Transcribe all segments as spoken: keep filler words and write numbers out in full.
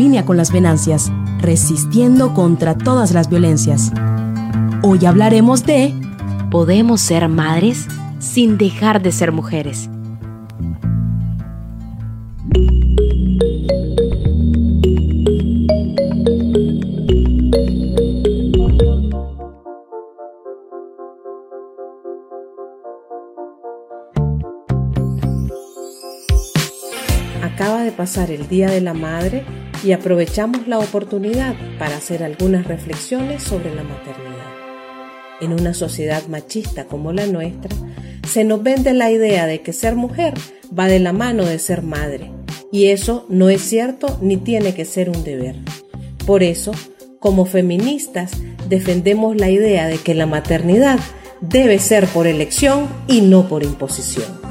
línea con las venancias, resistiendo contra todas las violencias. Hoy hablaremos de... ¿Podemos ser madres sin dejar de ser mujeres? Acaba de pasar el Día de la Madre y aprovechamos la oportunidad para hacer algunas reflexiones sobre la maternidad. En una sociedad machista como la nuestra, se nos vende la idea de que ser mujer va de la mano de ser madre, y eso no es cierto ni tiene que ser un deber. Por eso, como feministas, defendemos la idea de que la maternidad debe ser por elección y no por imposición.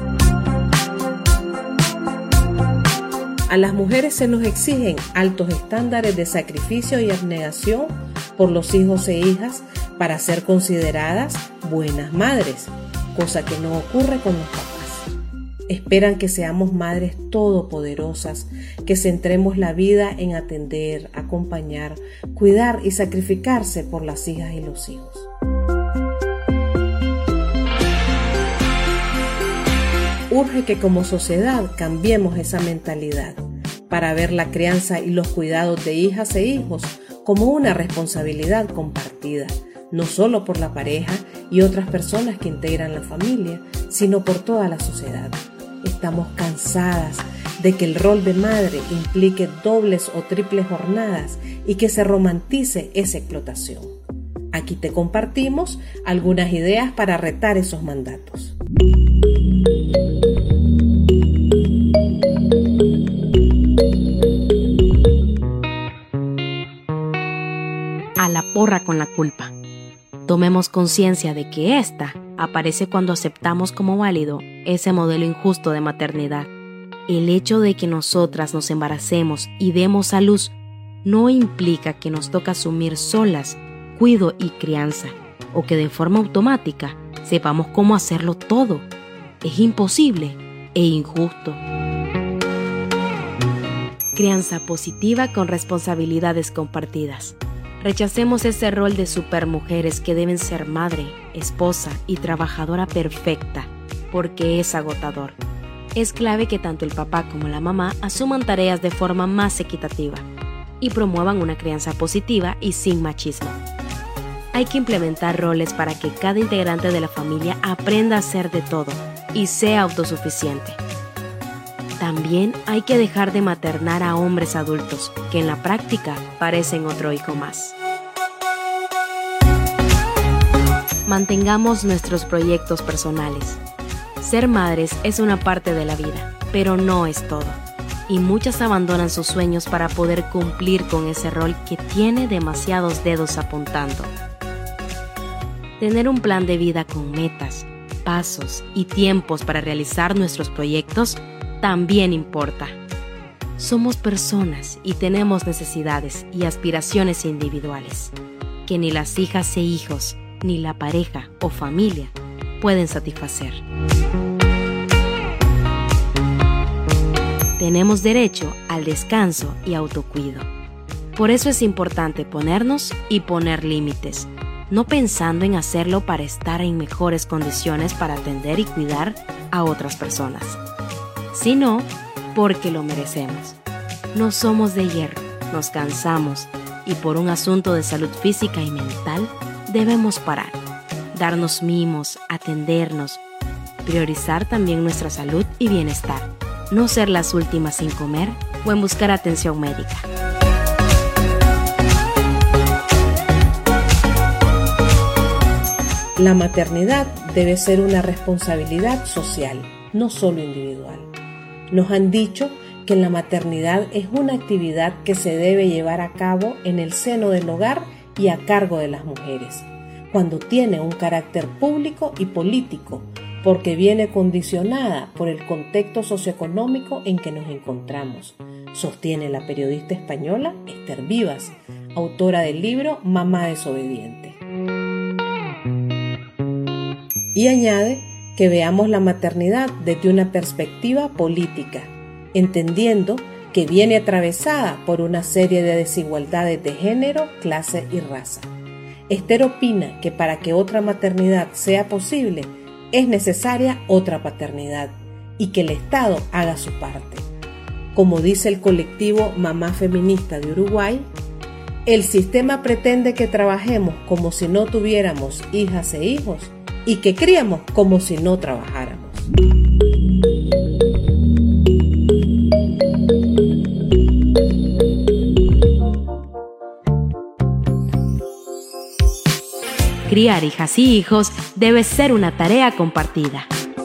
A las mujeres se nos exigen altos estándares de sacrificio y abnegación por los hijos e hijas para ser consideradas buenas madres, cosa que no ocurre con los papás. Esperan que seamos madres todopoderosas, que centremos la vida en atender, acompañar, cuidar y sacrificarse por las hijas y los hijos. Urge que como sociedad cambiemos esa mentalidad para ver la crianza y los cuidados de hijas e hijos como una responsabilidad compartida, no solo por la pareja y otras personas que integran la familia, sino por toda la sociedad. Estamos cansadas de que el rol de madre implique dobles o triples jornadas y que se romantice esa explotación. Aquí te compartimos algunas ideas para retar esos mandatos. A la porra con la culpa. Tomemos conciencia de que esta aparece cuando aceptamos como válido ese modelo injusto de maternidad. El hecho de que nosotras nos embaracemos y demos a luz no implica que nos toca asumir solas cuido y crianza, o que de forma automática sepamos cómo hacerlo todo. Es imposible e injusto. Crianza positiva con responsabilidades compartidas. Rechacemos ese rol de supermujeres que deben ser madre, esposa y trabajadora perfecta, porque es agotador. Es clave que tanto el papá como la mamá asuman tareas de forma más equitativa y promuevan una crianza positiva y sin machismo. Hay que implementar roles para que cada integrante de la familia aprenda a hacer de todo y sea autosuficiente. También hay que dejar de maternar a hombres adultos, que en la práctica parecen otro hijo más. Mantengamos nuestros proyectos personales. Ser madres es una parte de la vida, pero no es todo. Y muchas abandonan sus sueños para poder cumplir con ese rol que tiene demasiados dedos apuntando. Tener un plan de vida con metas, pasos y tiempos para realizar nuestros proyectos también importa. Somos personas y tenemos necesidades y aspiraciones individuales que ni las hijas e hijos, ni la pareja o familia pueden satisfacer. Tenemos derecho al descanso y autocuido. Por eso es importante ponernos y poner límites, no pensando en hacerlo para estar en mejores condiciones para atender y cuidar a otras personas, sino porque lo merecemos. No somos de hierro, nos cansamos y por un asunto de salud física y mental debemos parar, darnos mimos, atendernos, priorizar también nuestra salud y bienestar, no ser las últimas sin comer o en buscar atención médica. La maternidad debe ser una responsabilidad social, no solo individual. Nos han dicho que la maternidad es una actividad que se debe llevar a cabo en el seno del hogar y a cargo de las mujeres, cuando tiene un carácter público y político, porque viene condicionada por el contexto socioeconómico en que nos encontramos, sostiene la periodista española Esther Vivas, autora del libro Mamá desobediente. Y añade que veamos la maternidad desde una perspectiva política, entendiendo que viene atravesada por una serie de desigualdades de género, clase y raza. Esther opina que para que otra maternidad sea posible, es necesaria otra paternidad y que el Estado haga su parte. Como dice el colectivo Mamá Feminista de Uruguay, el sistema pretende que trabajemos como si no tuviéramos hijas e hijos y que criamos como si no trabajáramos. Criar hijas y hijos debe ser una tarea compartida.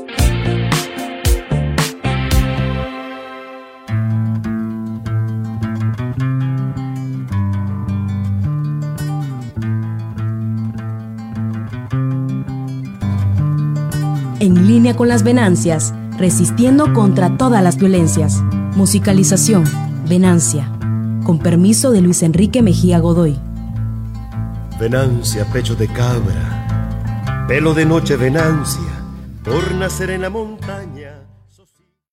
En línea con las Venancias, resistiendo contra todas las violencias. Musicalización, Venancia. Con permiso de Luis Enrique Mejía Godoy. Venancia, pecho de cabra, pelo de noche, Venancia, por nacer en la montaña.